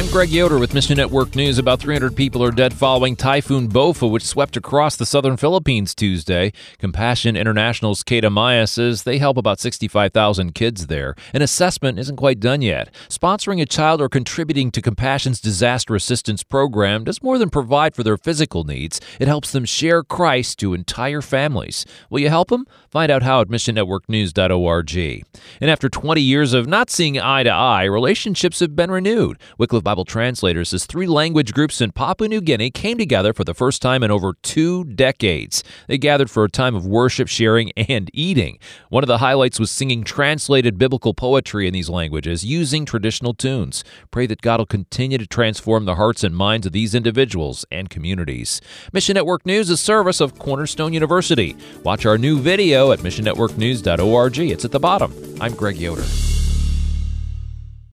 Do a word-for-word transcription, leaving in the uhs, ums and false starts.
Greg Yoder with Mission Network News. About three hundred people are dead following Typhoon Bofa, which swept across the southern Philippines Tuesday. Compassion International's Kate Amaya says they help about sixty-five thousand kids there. An assessment isn't quite done yet. Sponsoring a child or contributing to Compassion's disaster assistance program does more than provide for their physical needs. It helps them share Christ to entire families. Will you help them? Find out how at mission network news dot org. And after twenty years of not seeing eye to eye, relationships have been renewed. Wycliffe Bible Translators says three language groups in Papua New Guinea came together for the first time in over two decades. They gathered for a time of worship, sharing, and eating. One of the highlights was singing translated biblical poetry in these languages using traditional tunes. Pray that God will continue to transform the hearts and minds of these individuals and communities. Mission Network News is a service of Cornerstone University. Watch our new video at mission network news dot org. It's at the bottom. I'm Greg Yoder.